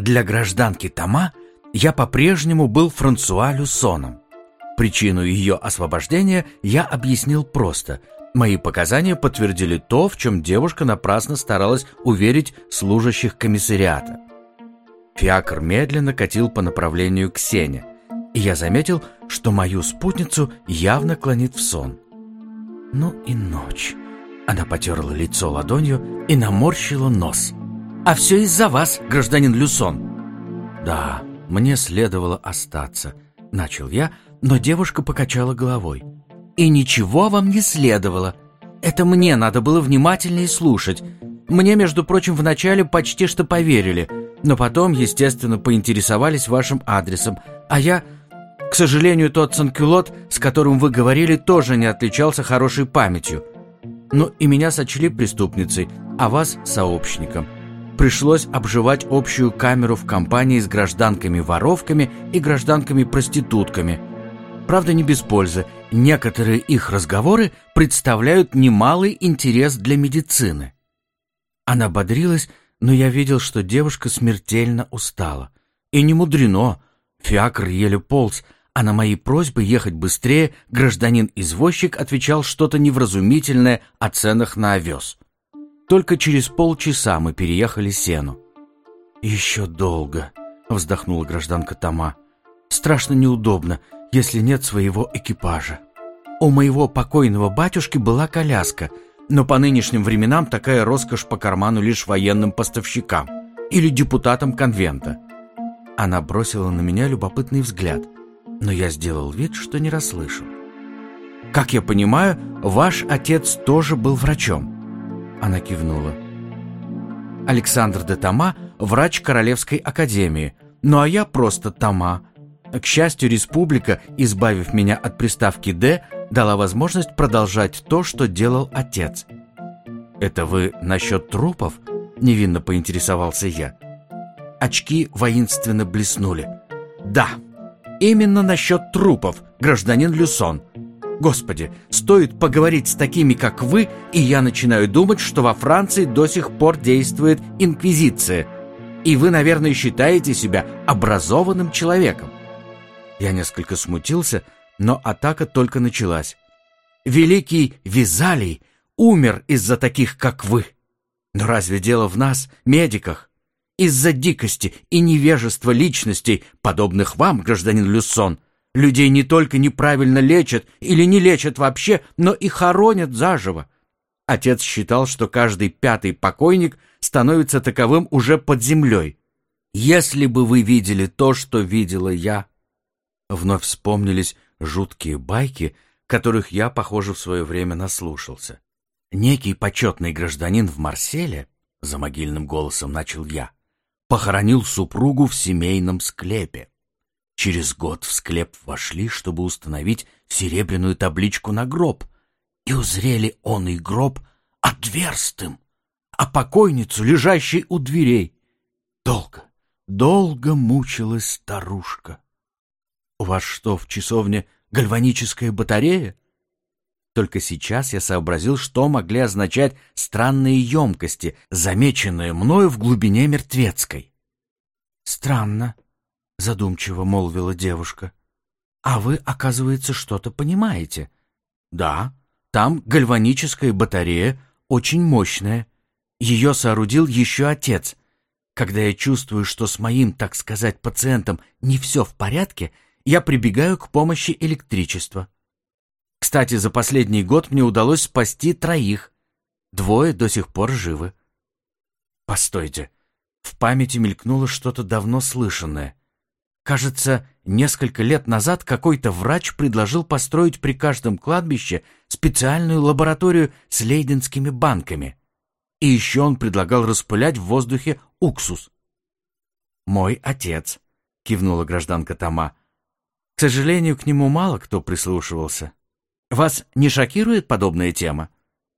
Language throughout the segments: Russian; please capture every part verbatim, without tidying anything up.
Для гражданки Тома я по-прежнему был Франсуа Люсоном. Причину ее освобождения я объяснил просто. Мои показания подтвердили то, в чем девушка напрасно старалась уверить служащих комиссариата. Фиакр медленно катил по направлению к Сене, и я заметил, что мою спутницу явно клонит в сон. Ну и ночь. Она потерла лицо ладонью и наморщила нос. «А все из-за вас, гражданин Люсон!» «Да, мне следовало остаться», — начал я, но девушка покачала головой. «И ничего вам не следовало. Это мне надо было внимательнее слушать. Мне, между прочим, вначале почти что поверили, но потом, естественно, поинтересовались вашим адресом. А я... К сожалению, тот санкюлот, с которым вы говорили, тоже не отличался хорошей памятью. Ну и меня сочли преступницей, а вас — сообщником. Пришлось обживать общую камеру в компании с гражданками-воровками и гражданками-проститутками. Правда, не без пользы. Некоторые их разговоры представляют немалый интерес для медицины». Она бодрилась, но я видел, что девушка смертельно устала. И не мудрено. Фиакр еле полз, а на мои просьбы ехать быстрее гражданин-извозчик отвечал что-то невразумительное о ценах на овес. Только через полчаса мы переехали Сену. «Еще долго», — вздохнула гражданка Тома. «Страшно неудобно, если нет своего экипажа. У моего покойного батюшки была коляска, но по нынешним временам такая роскошь по карману лишь военным поставщикам или депутатам конвента». Она бросила на меня любопытный взгляд, но я сделал вид, что не расслышал. «Как я понимаю, ваш отец тоже был врачом?» Она кивнула. «Александр де Тома – врач Королевской академии, ну а я просто Тома. К счастью, республика, избавив меня от приставки «де», дала возможность продолжать то, что делал отец». «Это вы насчет трупов?» – невинно поинтересовался я. Очки воинственно блеснули. «Да, именно насчет трупов, гражданин Люсон. Господи, стоит поговорить с такими, как вы, и я начинаю думать, что во Франции до сих пор действует инквизиция. И вы, наверное, считаете себя образованным человеком». Я несколько смутился, но атака только началась. «Великий Визалий умер из-за таких, как вы. Но разве дело в нас, медиках? Из-за дикости и невежества личностей, подобных вам, гражданин Люсон, людей не только неправильно лечат или не лечат вообще, но и хоронят заживо. Отец считал, что каждый пятый покойник становится таковым уже под землей. Если бы вы видели то, что видела я...» Вновь вспомнились жуткие байки, которых я, похоже, в свое время наслушался. Некий почетный гражданин в Марселе, за могильным голосом начал я, похоронил супругу в семейном склепе. Через год в склеп вошли, чтобы установить серебряную табличку на гроб, и узрели он и гроб отверстым, а покойницу, лежащей у дверей. Долго, долго мучилась старушка. «У вас что, в часовне гальваническая батарея?» Только сейчас я сообразил, что могли означать странные емкости, замеченные мною в глубине мертвецкой. «Странно», — задумчиво молвила девушка. «А вы, оказывается, что-то понимаете». «Да, там гальваническая батарея, очень мощная. Ее соорудил еще отец. Когда я чувствую, что с моим, так сказать, пациентом не все в порядке, я прибегаю к помощи электричества. Кстати, за последний год мне удалось спасти троих. Двое до сих пор живы». «Постойте». В памяти мелькнуло что-то давно слышанное. Кажется, несколько лет назад какой-то врач предложил построить при каждом кладбище специальную лабораторию с лейденскими банками. И еще он предлагал распылять в воздухе уксус. «Мой отец», — кивнула гражданка Тома. «К сожалению, к нему мало кто прислушивался. Вас не шокирует подобная тема?»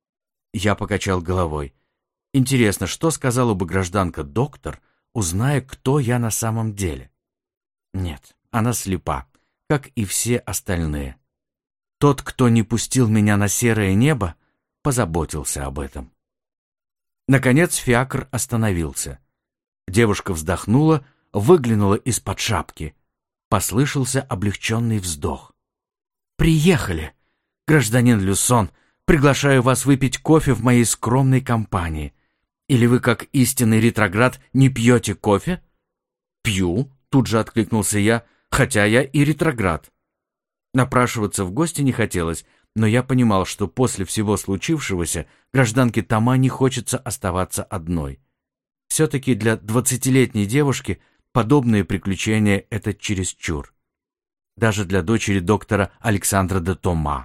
Я покачал головой. Интересно, что сказала бы гражданка-доктор, узная, кто я на самом деле? Нет, она слепа, как и все остальные. Тот, кто не пустил меня на серое небо, позаботился об этом. Наконец фиакр остановился. Девушка вздохнула, выглянула из-под шапки. Послышался облегченный вздох. «Приехали! Гражданин Люсон, приглашаю вас выпить кофе в моей скромной компании. Или вы, как истинный ретроград, не пьете кофе?» «Пью», — тут же откликнулся я, хотя я и ретроград. Напрашиваться в гости не хотелось, но я понимал, что после всего случившегося гражданке Тома не хочется оставаться одной. Все-таки для двадцатилетней девушки подобные приключения — это чересчур. Даже для дочери доктора Александра де Тома.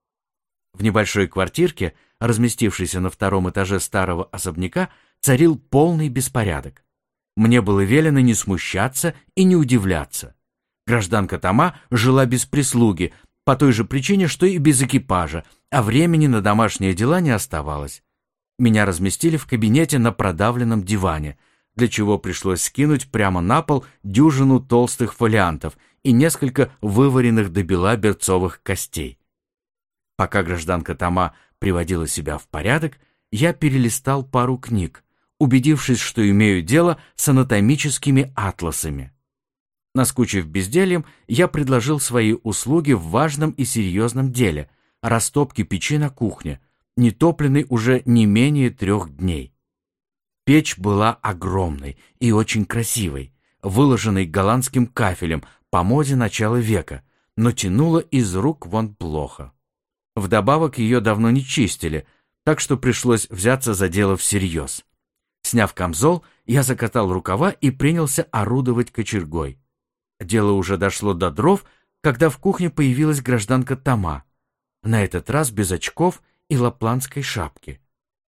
В небольшой квартирке, разместившейся на втором этаже старого особняка, царил полный беспорядок. Мне было велено не смущаться и не удивляться. Гражданка Тома жила без прислуги, по той же причине, что и без экипажа, а времени на домашние дела не оставалось. Меня разместили в кабинете на продавленном диване, для чего пришлось скинуть прямо на пол дюжину толстых фолиантов и несколько вываренных до бела берцовых костей. Пока гражданка Тома приводила себя в порядок, я перелистал пару книг, убедившись, что имею дело с анатомическими атласами. Наскучив бездельем, я предложил свои услуги в важном и серьезном деле — растопке печи на кухне, не топленной уже не менее трех дней. Печь была огромной и очень красивой, выложенной голландским кафелем по моде начала века, но тянула из рук вон плохо. Вдобавок ее давно не чистили, так что пришлось взяться за дело всерьез. Сняв камзол, я закатал рукава и принялся орудовать кочергой. Дело уже дошло до дров, когда в кухне появилась гражданка Тома, на этот раз без очков и лапландской шапки.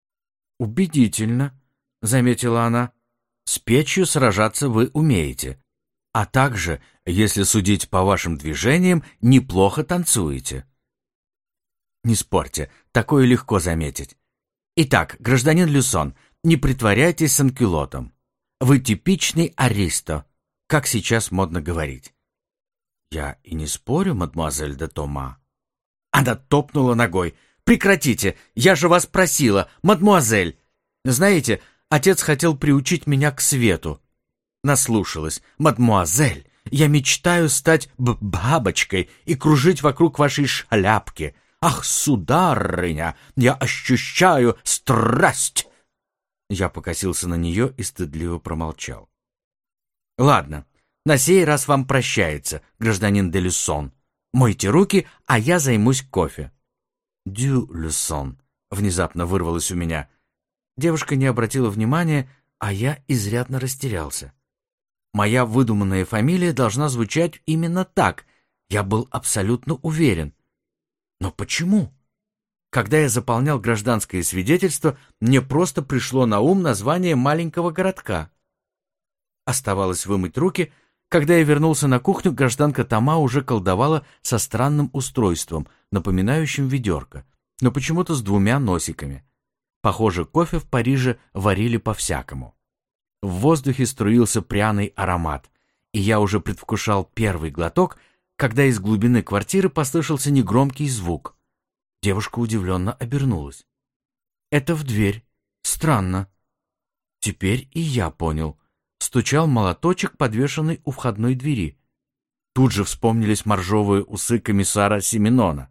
«Убедительно», — заметила она, — «с печью сражаться вы умеете, а также, если судить по вашим движениям, неплохо танцуете». «Не спорьте, такое легко заметить. Итак, гражданин Люсон, не притворяйтесь санкюлотом. Вы типичный аристо, как сейчас модно говорить». «Я и не спорю, мадемуазель де Тома». Она топнула ногой. «Прекратите! Я же вас просила, мадемуазель! Знаете, отец хотел приучить меня к свету». Наслушалась. «Мадемуазель, я мечтаю стать бабочкой и кружить вокруг вашей шляпки. Ах, сударыня, я ощущаю страсть!» Я покосился на нее и стыдливо промолчал. «Ладно, на сей раз вам прощается, гражданин де Люсон. Мойте руки, а я займусь кофе». «Дю Люсон», — внезапно вырвалось у меня. Девушка не обратила внимания, а я изрядно растерялся. Моя выдуманная фамилия должна звучать именно так, я был абсолютно уверен. Но почему? Когда я заполнял гражданское свидетельство, мне просто пришло на ум название маленького городка. Оставалось вымыть руки. Когда я вернулся на кухню, гражданка Тома уже колдовала со странным устройством, напоминающим ведерко, но почему-то с двумя носиками. Похоже, кофе в Париже варили по-всякому. В воздухе струился пряный аромат, и я уже предвкушал первый глоток, когда из глубины квартиры послышался негромкий звук. Девушка удивленно обернулась. «Это в дверь. Странно». Теперь и я понял. Стучал молоточек, подвешенный у входной двери. Тут же вспомнились моржовые усы комиссара Сименона.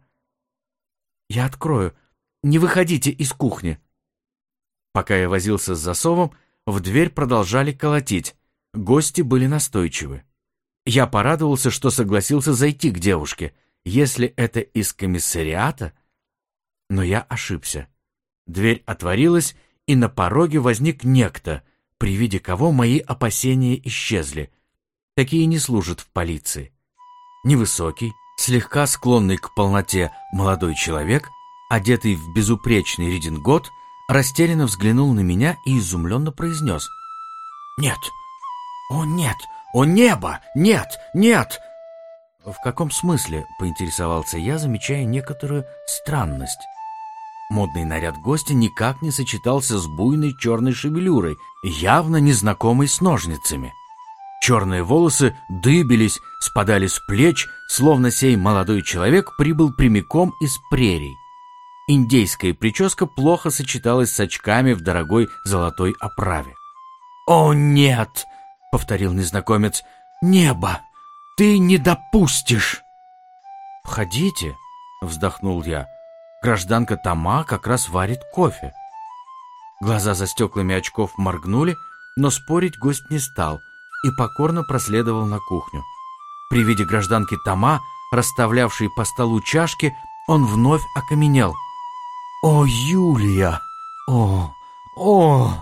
«Я открою. Не выходите из кухни». Пока я возился с засовом, в дверь продолжали колотить. Гости были настойчивы. Я порадовался, что согласился зайти к девушке, если это из комиссариата. Но я ошибся. Дверь отворилась, и на пороге возник некто, при виде кого мои опасения исчезли. Такие не служат в полиции. Невысокий, слегка склонный к полноте молодой человек, одетый в безупречный редингот, растерянно взглянул на меня и изумленно произнес: «Нет! О, нет! О, небо! Нет! Нет!» «В каком смысле?» — поинтересовался я, замечая некоторую странность. Модный наряд гостя никак не сочетался с буйной черной шевелюрой, явно незнакомой с ножницами. Черные волосы дыбились, спадали с плеч, словно сей молодой человек прибыл прямиком из прерий. Индейская прическа плохо сочеталась с очками в дорогой золотой оправе. «О, нет!» — повторил незнакомец. «Небо! Ты не допустишь!» «Входите», — вздохнул я. «Гражданка Тома как раз варит кофе». Глаза за стеклами очков моргнули, но спорить гость не стал и покорно проследовал на кухню. При виде гражданки Тома, расставлявшей по столу чашки, он вновь окаменел. «О, Юлия! О, о!»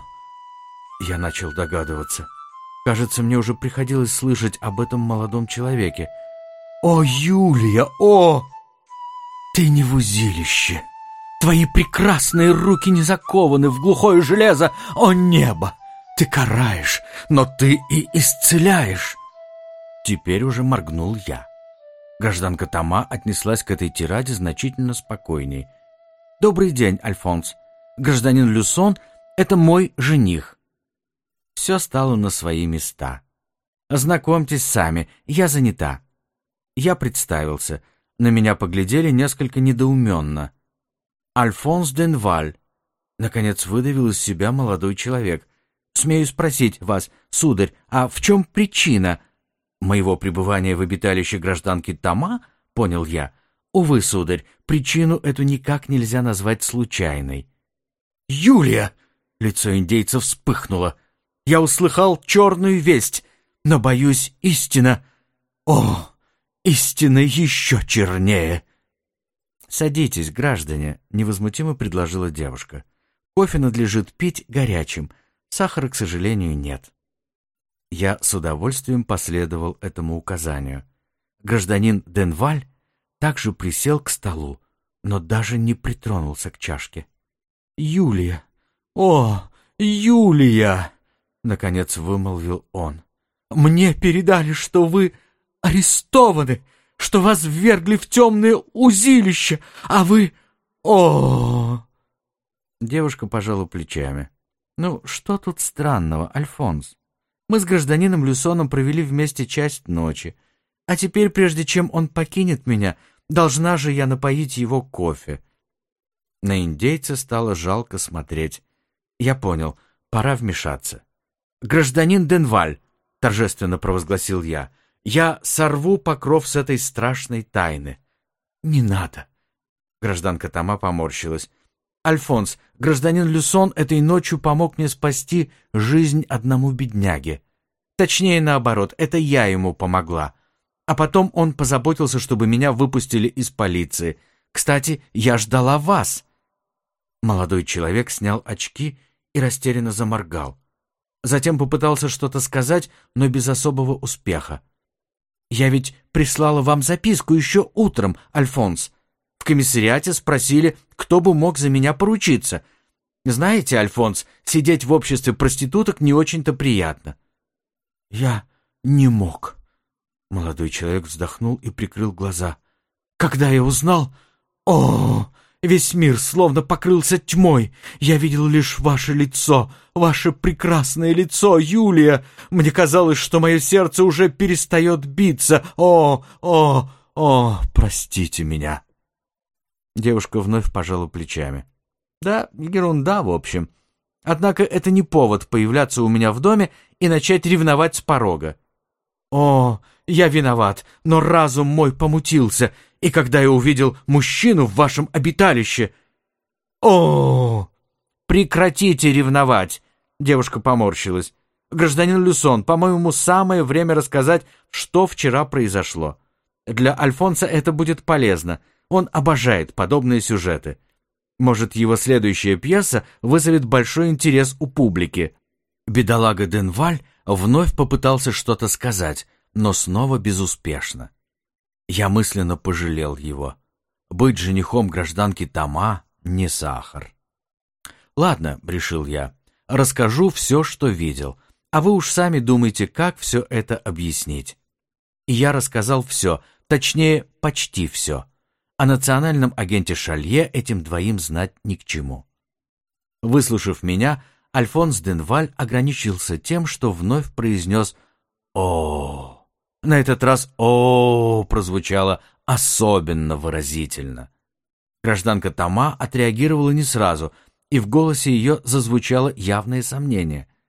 Я начал догадываться. Кажется, мне уже приходилось слышать об этом молодом человеке. «О, Юлия! О! Ты не в узилище! Твои прекрасные руки не закованы в глухое железо! О, небо! Ты караешь, но ты и исцеляешь!» Теперь уже моргнул я. Гражданка Тома отнеслась к этой тираде значительно спокойней. «Добрый день, Альфонс. Гражданин Люсон — это мой жених». Все стало на свои места. «Знакомьтесь сами, я занята». Я представился. На меня поглядели несколько недоуменно. «Альфонс Денваль», — наконец выдавил из себя молодой человек. «Смею спросить вас, сударь, а в чем причина моего пребывания в обиталище гражданки Тома?» — понял я. «Увы, сударь, причину эту никак нельзя назвать случайной». «Юлия!» — лицо индейца вспыхнуло. «Я услыхал черную весть, но, боюсь, истина... О, истина еще чернее!» «Садитесь, граждане», — невозмутимо предложила девушка. «Кофе надлежит пить горячим, сахара, к сожалению, нет». Я с удовольствием последовал этому указанию. Гражданин Денваль также присел к столу, но даже не притронулся к чашке. «Юлия! О, Юлия!» — наконец вымолвил он. «Мне передали, что вы арестованы, что вас ввергли в темное узилище, а вы... О!» Девушка пожала плечами. «Ну, что тут странного, Альфонс? Мы с гражданином Люсоном провели вместе часть ночи, а теперь, прежде чем он покинет меня, должна же я напоить его кофе». На индейца стало жалко смотреть. Я понял, пора вмешаться. «Гражданин Денваль», — торжественно провозгласил я, — «я сорву покров с этой страшной тайны». «Не надо». Гражданка Тома поморщилась. «Альфонс, гражданин Люсон этой ночью помог мне спасти жизнь одному бедняге. Точнее, наоборот, это я ему помогла. А потом он позаботился, чтобы меня выпустили из полиции. Кстати, я ждала вас». Молодой человек снял очки и растерянно заморгал. Затем попытался что-то сказать, но без особого успеха. «Я ведь прислала вам записку еще утром, Альфонс. В комиссариате спросили, кто бы мог за меня поручиться. Знаете, Альфонс, сидеть в обществе проституток не очень-то приятно». «Я не мог». Молодой человек вздохнул и прикрыл глаза. «Когда я узнал... О, весь мир словно покрылся тьмой. Я видел лишь ваше лицо, ваше прекрасное лицо, Юлия. Мне казалось, что мое сердце уже перестает биться. О, о, о, простите меня». Девушка вновь пожала плечами. «Да, ерунда, в общем. Однако это не повод появляться у меня в доме и начать ревновать с порога. О, я виноват, но разум мой помутился, и когда я увидел мужчину в вашем обиталище... О, прекратите ревновать!» Девушка поморщилась. «Гражданин Люсон, по-моему, самое время рассказать, что вчера произошло. Для Альфонса это будет полезно. Он обожает подобные сюжеты. Может, его следующая пьеса вызовет большой интерес у публики». Бедолага Денваль вновь попытался что-то сказать, но снова безуспешно. Я мысленно пожалел его. Быть женихом гражданки Тома не сахар. «Ладно», — решил я, — «расскажу все, что видел, а вы уж сами думайте, как все это объяснить». И я рассказал все, точнее, почти все. О национальном агенте Шалье этим двоим знать ни к чему. Выслушав меня, Альфонс Денваль ограничился тем, что вновь произнес «О». На этот раз «О» прозвучало особенно выразительно. Гражданка Тома отреагировала не сразу, и в голосе ее зазвучало явное сомнение.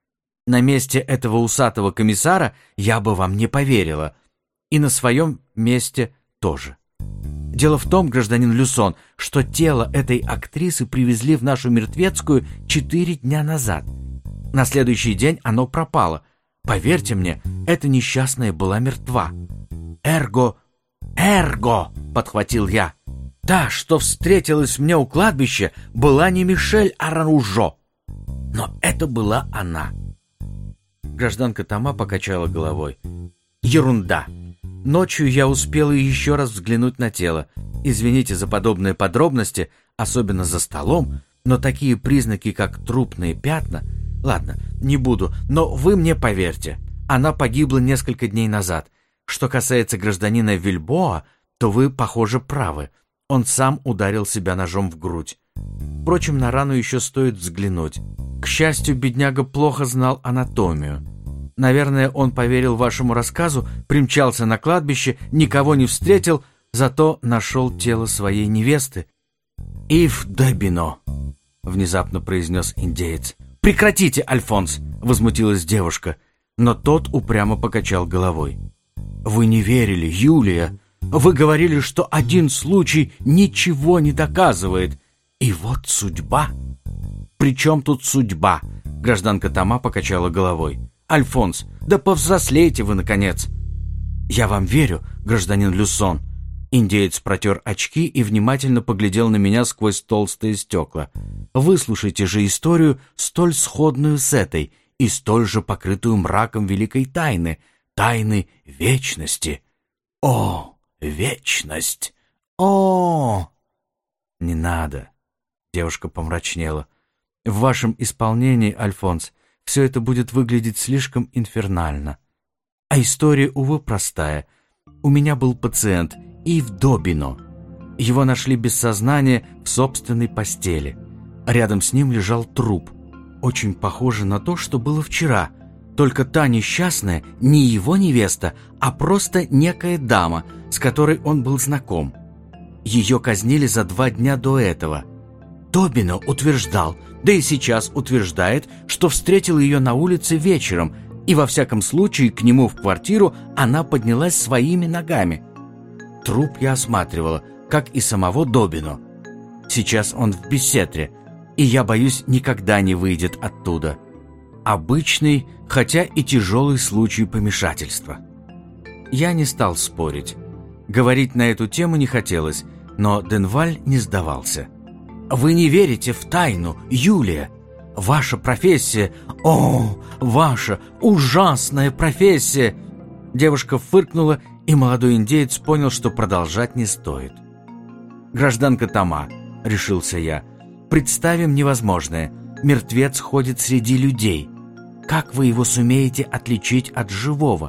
На месте этого усатого комиссара я бы вам не поверила. И на своем месте тоже. Дело в том, гражданин Люсон, что тело этой актрисы привезли в нашу мертвецкую четыре дня назад. На следующий день оно пропало. Поверьте мне, эта несчастная была мертва. «Эрго! Эрго!» — подхватил я. «Та, что встретилась мне у кладбища, была не Мишель Араружо. Но это была она». Гражданка Тома покачала головой. «Ерунда. Ночью я успела еще раз взглянуть на тело. Извините за подобные подробности, особенно за столом, но такие признаки, как трупные пятна... Ладно, не буду, но вы мне поверьте, она погибла несколько дней назад. Что касается гражданина Вильбоа, то вы, похоже, правы. Он сам ударил себя ножом в грудь. Впрочем, на рану еще стоит взглянуть. К счастью, бедняга плохо знал анатомию. Наверное, он поверил вашему рассказу, примчался на кладбище, никого не встретил, зато нашел тело своей невесты. «Ив Добино», — внезапно произнес индеец. «Прекратите, Альфонс!» — возмутилась девушка, но тот упрямо покачал головой. «Вы не верили, Юлия. Вы говорили, что один случай ничего не доказывает. И вот судьба». «При чем тут судьба?» — гражданка Тома покачала головой. «Альфонс, да повзрослейте вы, наконец!» «Я вам верю, гражданин Люсон». Индеец протер очки и внимательно поглядел на меня сквозь толстые стекла. «Выслушайте же историю, столь сходную с этой, и столь же покрытую мраком великой тайны, тайны вечности. О, вечность! О!» «Не надо!» — девушка помрачнела. «В вашем исполнении, Альфонс, все это будет выглядеть слишком инфернально. А история, увы, простая. У меня был пациент Ив Добино. Его нашли без сознания в собственной постели. Рядом с ним лежал труп. Очень похоже на то, что было вчера. Только та несчастная не его невеста, а просто некая дама, с которой он был знаком. Ее казнили за два дня до этого. Добино утверждал, да и сейчас утверждает, что встретил ее на улице вечером, и во всяком случае к нему в квартиру она поднялась своими ногами. Труп я осматривала, как и самого Добино. Сейчас он в Бесетре, и я боюсь, никогда не выйдет оттуда. Обычный, хотя и тяжелый случай помешательства. Я не стал спорить. Говорить на эту тему не хотелось, но Денваль не сдавался. «Вы не верите в тайну, Юлия. Ваша профессия... О, ваша ужасная профессия!» Девушка фыркнула, и молодой индеец понял, что продолжать не стоит. «Гражданка Тома», — решился я, — «представим невозможное. Мертвец ходит среди людей. Как вы его сумеете отличить от живого?»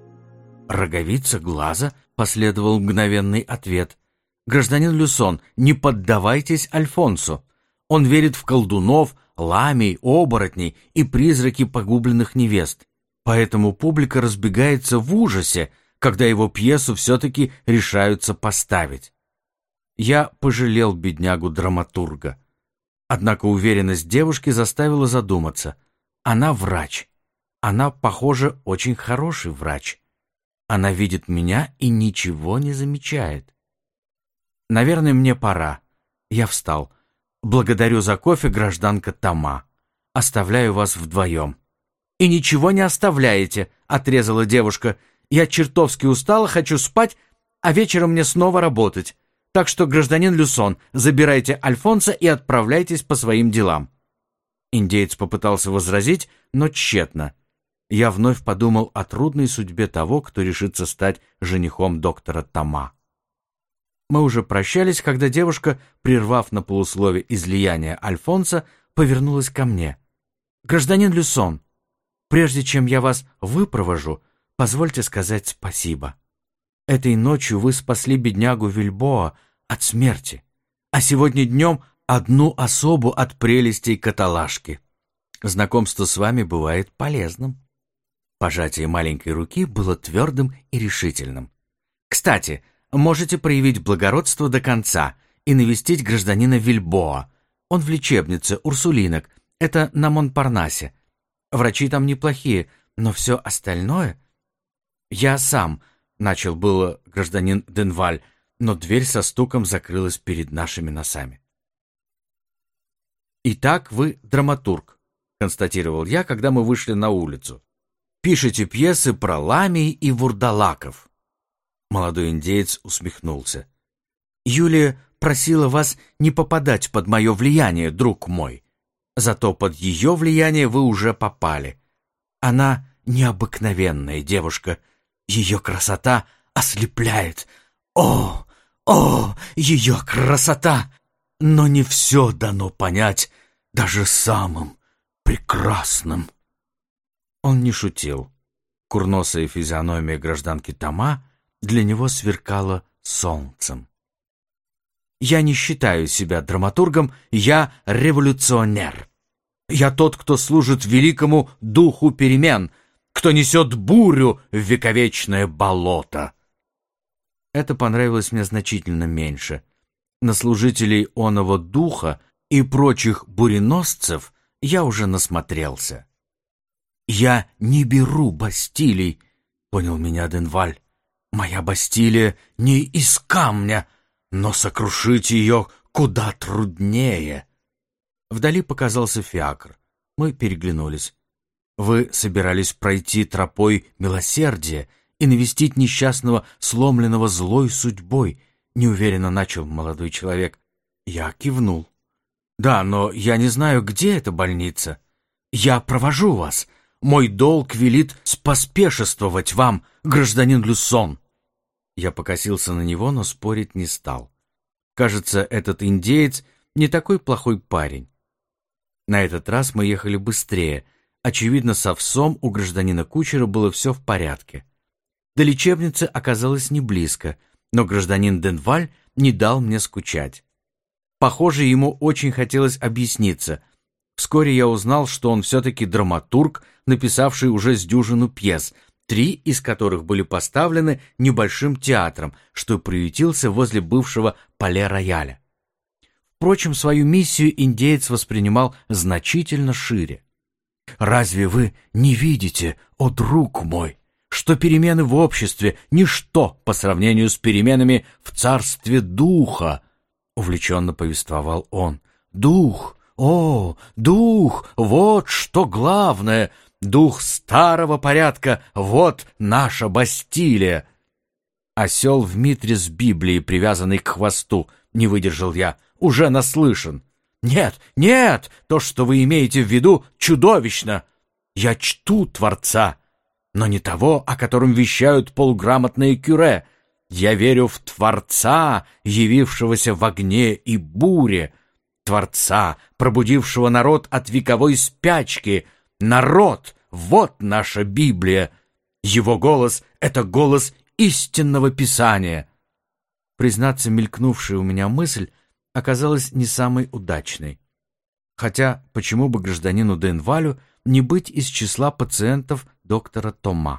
«Роговица глаза», — последовал мгновенный ответ. «Гражданин Люсон, не поддавайтесь Альфонсу. Он верит в колдунов, ламий, оборотней и призраки погубленных невест. Поэтому публика разбегается в ужасе, когда его пьесу все-таки решаются поставить». Я пожалел беднягу-драматурга. Однако уверенность девушки заставила задуматься. Она врач. Она, похоже, очень хороший врач. Она видит меня и ничего не замечает. «Наверное, мне пора». Я встал. «Благодарю за кофе, гражданка Тома. Оставляю вас вдвоем». «И ничего не оставляете», — отрезала девушка. «Я чертовски устала, хочу спать, а вечером мне снова работать. Так что, гражданин Люсон, забирайте Альфонса и отправляйтесь по своим делам». Индеец попытался возразить, но тщетно. Я вновь подумал о трудной судьбе того, кто решится стать женихом доктора Тома. Мы уже прощались, когда девушка, прервав на полуслове излияние Альфонса, повернулась ко мне. «Гражданин Люсон, прежде чем я вас выпровожу, позвольте сказать спасибо. Этой ночью вы спасли беднягу Вильбоа от смерти, а сегодня днем одну особу от прелестей каталажки. Знакомство с вами бывает полезным». Пожатие маленькой руки было твердым и решительным. «Кстати, можете проявить благородство до конца и навестить гражданина Вильбоа. Он в лечебнице Урсулинок, это на Монпарнасе. Врачи там неплохие, но все остальное... Я сам, начал было гражданин Денваль, но дверь со стуком закрылась перед нашими носами. «Итак, вы драматург», — констатировал я, когда мы вышли на улицу. «Пишете пьесы про ламий и вурдалаков». Молодой индеец усмехнулся. «Юлия просила вас не попадать под мое влияние, друг мой. Зато под ее влияние вы уже попали. Она необыкновенная девушка. Ее красота ослепляет. О, о, ее красота! Но не все дано понять даже самым прекрасным». Он не шутил. Курносая физиономия гражданки Тома для него сверкала солнцем. «Я не считаю себя драматургом, я революционер. Я тот, кто служит великому духу перемен, кто несет бурю в вековечное болото». Это понравилось мне значительно меньше. На служителей оного духа и прочих буреносцев я уже насмотрелся. «Я не беру Бастилий», — понял меня Денваль. «Моя Бастилия не из камня, но сокрушить ее куда труднее». Вдали показался фиакр. Мы переглянулись. «Вы собирались пройти тропой милосердия и навестить несчастного, сломленного злой судьбой», — неуверенно начал молодой человек. Я кивнул. «Да, но я не знаю, где эта больница. Я провожу вас. Мой долг велит споспешествовать вам, гражданин Люсон». Я покосился на него, но спорить не стал. Кажется, этот индеец не такой плохой парень. На этот раз мы ехали быстрее. Очевидно, с овсом у гражданина кучера было все в порядке. До лечебницы оказалось не близко, но гражданин Денваль не дал мне скучать. Похоже, ему очень хотелось объясниться. Вскоре я узнал, что он все-таки драматург, написавший уже с дюжину пьес, три из которых были поставлены небольшим театром, что приютился возле бывшего Пале-Рояля. Впрочем, свою миссию индеец воспринимал значительно шире. «Разве вы не видите, о друг мой, что перемены в обществе — ничто по сравнению с переменами в царстве духа?» — увлеченно повествовал он. «Дух, о, дух, вот что главное! Дух старого порядка, вот наша Бастилия!» «Осел в митре с Библией, привязанный к хвосту», — не выдержал я, — «уже наслышан». «Нет, нет, то, что вы имеете в виду, чудовищно. Я чту Творца, но не того, о котором вещают полуграмотные кюре. Я верю в Творца, явившегося в огне и буре, Творца, пробудившего народ от вековой спячки. Народ — вот наша Библия. Его голос — это голос истинного Писания». Признаться, мелькнувшая у меня мысль оказалась не самой удачной. Хотя, почему бы гражданину Денвалю не быть из числа пациентов доктора Тома?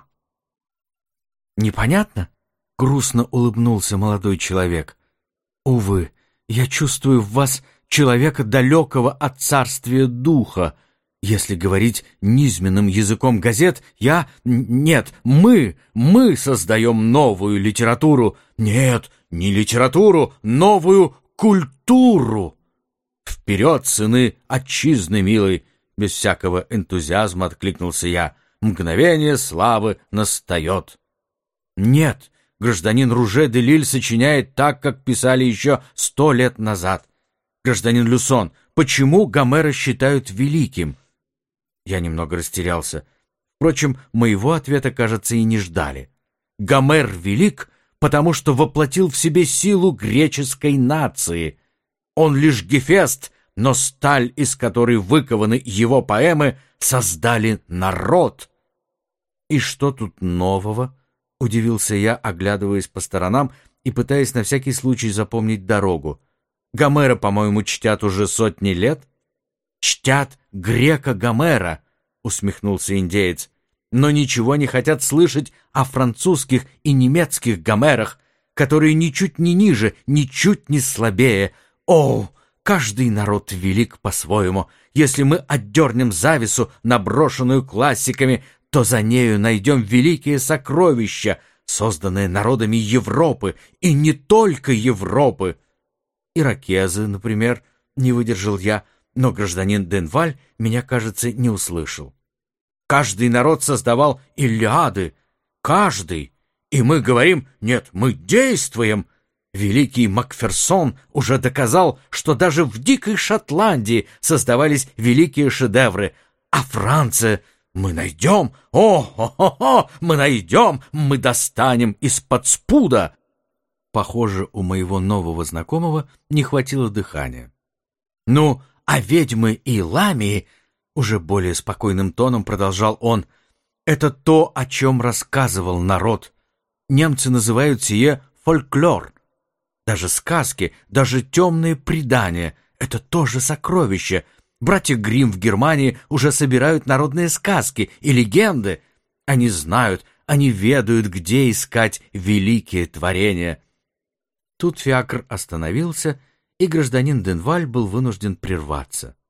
«Непонятно?» — грустно улыбнулся молодой человек. «Увы, я чувствую в вас человека далекого от царствия духа. Если говорить низменным языком газет, я... Нет, мы, мы создаем новую литературу. Нет, не литературу, новую культуру. Вперед, сыны отчизны милой!» Без всякого энтузиазма откликнулся я. «Мгновение славы настает». «Нет, гражданин Руже де Лиль сочиняет так, как писали еще сто лет назад. Гражданин Люсон, почему Гомера считают великим?» Я немного растерялся. Впрочем, моего ответа, кажется, и не ждали. Гомер велик, потому что воплотил в себе силу греческой нации. Он лишь Гефест, но сталь, из которой выкованы его поэмы, создали народ. «И что тут нового?» — удивился я, оглядываясь по сторонам и пытаясь на всякий случай запомнить дорогу. «Гомера, по-моему, чтят уже сотни лет». «Чтят грека Гомера», — усмехнулся индеец, «но ничего не хотят слышать о французских и немецких Гомерах, которые ничуть не ниже, ничуть не слабее. О, Каждый народ велик по-своему. Если мы отдернем завесу, наброшенную классиками, то за нею найдем великие сокровища, созданные народами Европы, и не только Европы. Ирокезы, например, не выдержал я, но гражданин Денваль меня, кажется, не услышал. Каждый народ создавал Илиады, каждый. И мы говорим: нет, мы действуем. Великий Макферсон уже доказал, что даже в дикой Шотландии создавались великие шедевры. А Франция... Мы найдем, о-хо-хо-хо, мы найдем, мы достанем из-под спуда. Похоже, у моего нового знакомого не хватило дыхания. Ну, а ведьмы и ламии, уже более спокойным тоном продолжал он, это то, о чем рассказывал народ. Немцы называют сие фольклор. Даже сказки, даже темные предания — это тоже сокровища. Братья Гримм в Германии уже собирают народные сказки и легенды. Они знают, они ведают, где искать великие творения. Тут фиакр остановился, и гражданин Денваль был вынужден прерваться.